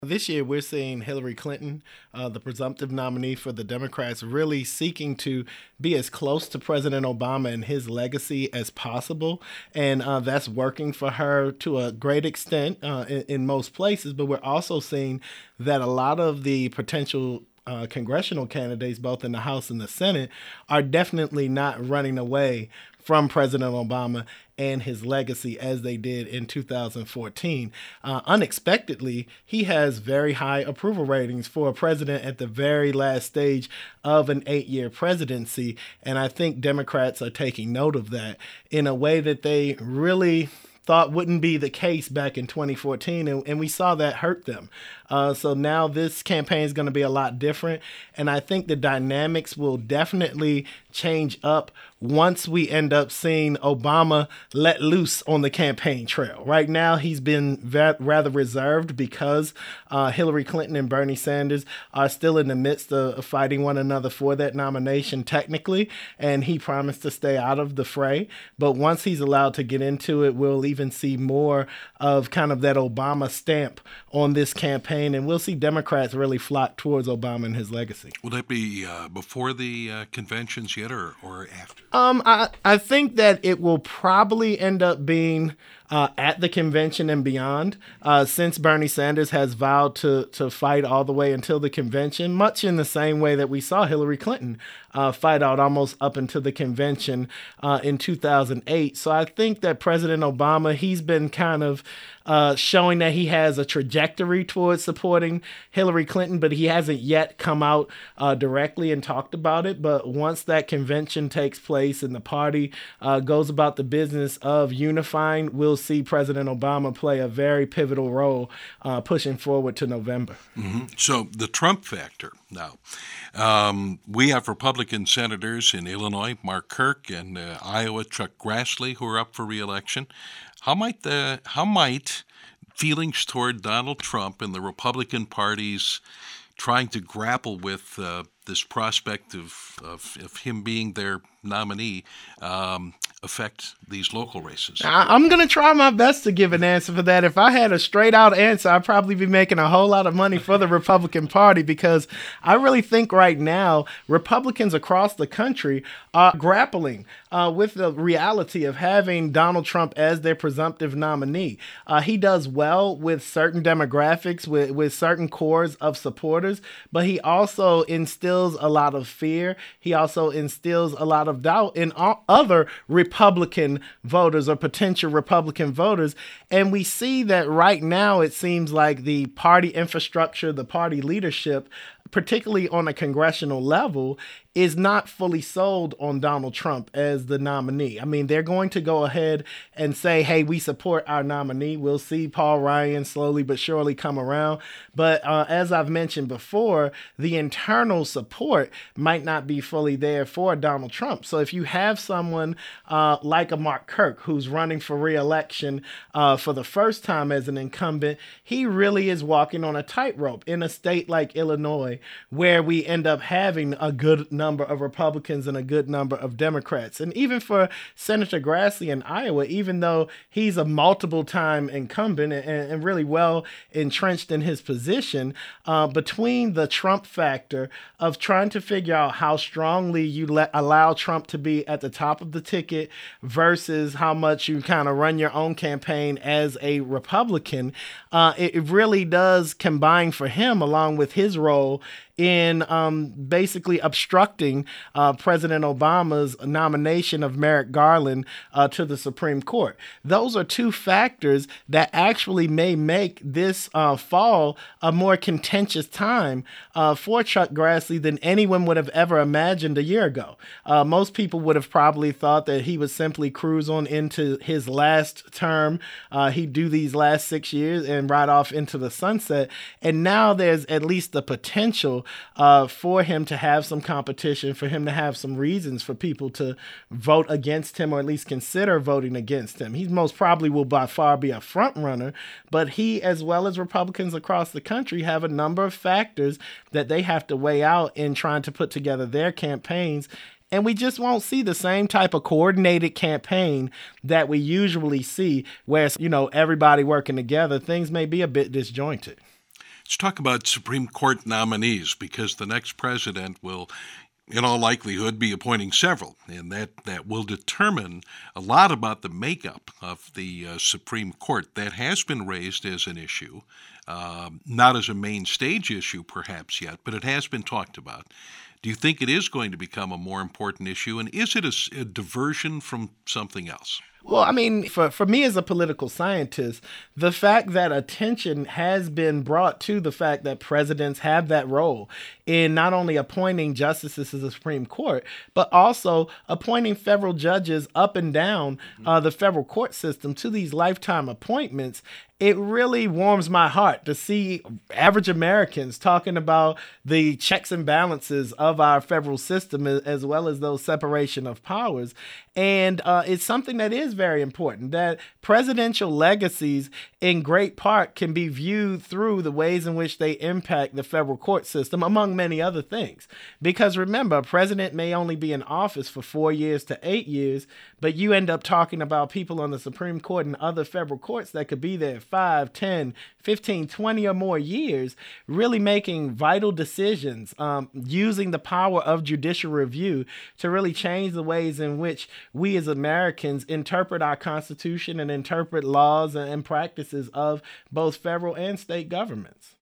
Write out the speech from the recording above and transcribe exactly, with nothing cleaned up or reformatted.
This year, we're seeing Hillary Clinton, uh, the presumptive nominee for the Democrats, really seeking to be as close to President Obama and his legacy as possible. And uh, that's working for her to a great extent uh, in, in most places. But we're also seeing that a lot of the potential uh, congressional candidates, both in the House and the Senate, are definitely not running away from President Obama and his legacy as they did in two thousand fourteen. Uh, unexpectedly, he has very high approval ratings for a president at the very last stage of an eight-year presidency, and I think Democrats are taking note of that in a way that they really thought wouldn't be the case back in twenty fourteen, and, and we saw that hurt them. Uh, so now this campaign is going to be a lot different, and I think the dynamics will definitely change up once we end up seeing Obama let loose on the campaign trail. Right now, he's been va- rather reserved because uh, Hillary Clinton and Bernie Sanders are still in the midst of fighting one another for that nomination technically, and he promised to stay out of the fray. But once he's allowed to get into it, we'll even see more of kind of that Obama stamp on this campaign, and we'll see Democrats really flock towards Obama and his legacy. Will that be uh, before the uh, conventions yet, or, or after? Um, I, I think that it will probably end up being uh, at the convention and beyond, uh, since Bernie Sanders has vowed to to fight all the way until the convention, much in the same way that we saw Hillary Clinton uh, fight out almost up until the convention uh, in two thousand eight. So I think that President Obama, he's been kind of uh, showing that he has a trajectory towards supporting Hillary Clinton, but he hasn't yet come out uh, directly and talked about it. But once that convention takes place and the party uh, goes about the business of unifying, we'll see President Obama play a very pivotal role uh, pushing forward to November. Mm-hmm. So the Trump factor now. Um, we have Republican senators in Illinois, Mark Kirk, and uh, Iowa, Chuck Grassley, who are up for re-election. How might the how might feelings toward Donald Trump and the Republican parties trying to grapple with uh, this prospect of, of of him being their nominee um, affect these local races? I, I'm going to try my best to give an answer for that. If I had a straight out answer, I'd probably be making a whole lot of money for the Republican Party, because I really think right now Republicans across the country are grappling uh, with the reality of having Donald Trump as their presumptive nominee. Uh, he does well with certain demographics, with, with certain cores of supporters, but he also instills a lot of fear. He also instills a lot of doubt in all other Republican voters or potential Republican voters. And we see that right now it seems like the party infrastructure, the party leadership, particularly on a congressional level, is not fully sold on Donald Trump as the nominee. I mean, they're going to go ahead and say, hey, we support our nominee. We'll see Paul Ryan slowly but surely come around. But uh, as I've mentioned before, the internal support might not be fully there for Donald Trump. So if you have someone uh, like a Mark Kirk, who's running for re-election uh, for the first time as an incumbent, he really is walking on a tightrope in a state like Illinois, where we end up having a good number of Republicans and a good number of Democrats. And even for Senator Grassley in Iowa, even though he's a multiple time incumbent and, and really well entrenched in his position, uh, between the Trump factor of trying to figure out how strongly you let allow Trump to be at the top of the ticket versus how much you kind of run your own campaign as a Republican, uh, it, it really does combine for him, along with his role in um, basically obstructing uh, President Obama's nomination of Merrick Garland uh, to the Supreme Court. Those are two factors that actually may make this uh, fall a more contentious time uh, for Chuck Grassley than anyone would have ever imagined a year ago. Uh, most people would have probably thought that he would simply cruise on into his last term. Uh, he'd do these last six years and ride off into the sunset. And now there's at least the potential Uh, for him to have some competition, for him to have some reasons for people to vote against him, or at least consider voting against him. He most probably will by far be a front runner, but he, as well as Republicans across the country, have a number of factors that they have to weigh out in trying to put together their campaigns. And we just won't see the same type of coordinated campaign that we usually see, where, you know, everybody working together. Things may be a bit disjointed. Let's talk about Supreme Court nominees, because the next president will, in all likelihood, be appointing several, and that, that will determine a lot about the makeup of the uh, Supreme Court. That has been raised as an issue, um, not as a main stage issue perhaps yet, but it has been talked about. Do you think it is going to become a more important issue, and is it a, a diversion from something else? Well, I mean, for, for me as a political scientist, the fact that attention has been brought to the fact that presidents have that role in not only appointing justices to the Supreme Court, but also appointing federal judges up and down uh, the federal court system to these lifetime appointments, it really warms my heart to see average Americans talking about the checks and balances of our federal system, as well as those separation of powers. And uh, it's something that is very important, that presidential legacies in great part can be viewed through the ways in which they impact the federal court system, among many other things. Because remember, a president may only be in office for four years to eight years, but you end up talking about people on the Supreme Court and other federal courts that could be there five, ten, fifteen, twenty or more years, really making vital decisions, um, using the power of judicial review to really change the ways in which we as Americans interpret our Constitution and interpret laws and practices of both federal and state governments.